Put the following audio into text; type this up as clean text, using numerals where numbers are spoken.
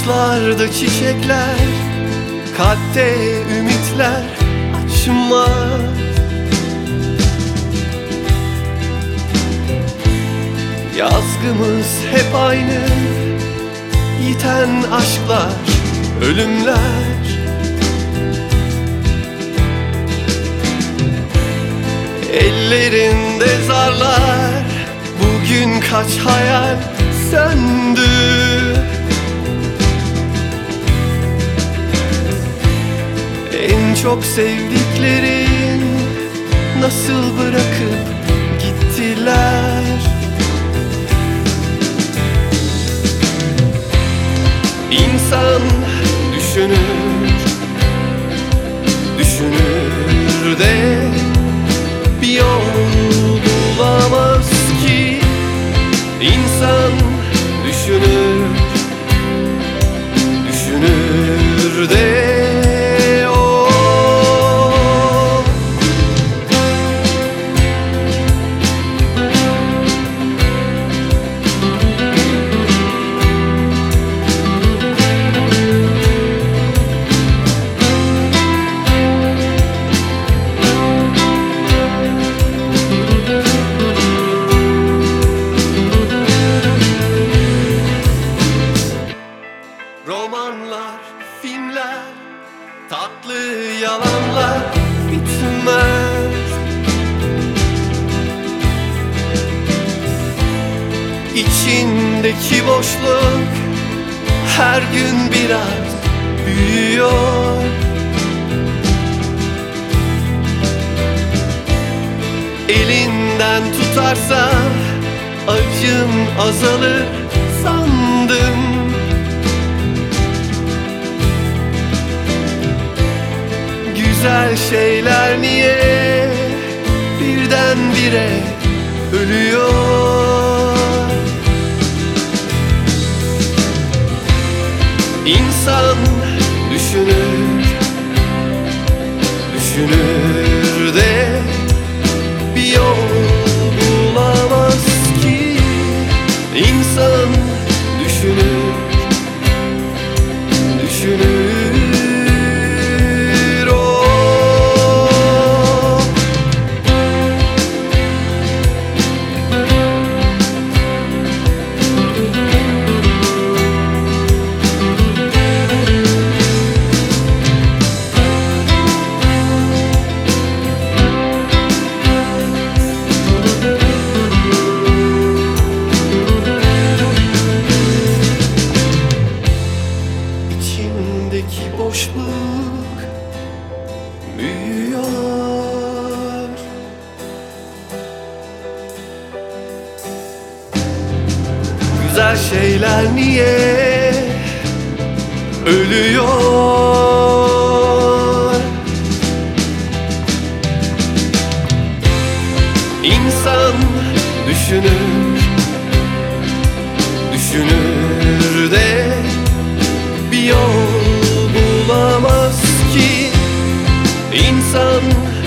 Ağaçlarda çiçekler, kalpte ümitler açmaz. Yazgımız hep aynı, yiten aşklar, ölümler. Ellerinde zarlar, bugün kaç hayal söndü. En çok sevdiklerin nasıl bırakıp gittiler? İnsan düşünür, düşünür de bir yol bulamaz ki. İnsan düşünür, düşünür de romanlar, filmler, tatlı yalanlar bitmez. İçindeki boşluk her gün biraz büyüyor. Elinden tutarsa acın azalır sandım. Güzel şeyler niye birdenbire ölüyor? İnsan düşünür, düşünür de bir yol bulamaz ki. İnsan düşünür, düşünür. İçimdeki boşluk büyüyor. Güzel şeyler niye ölüyor? İnsan düşünür, düşünür de bir yol bulamaz ki. İnsan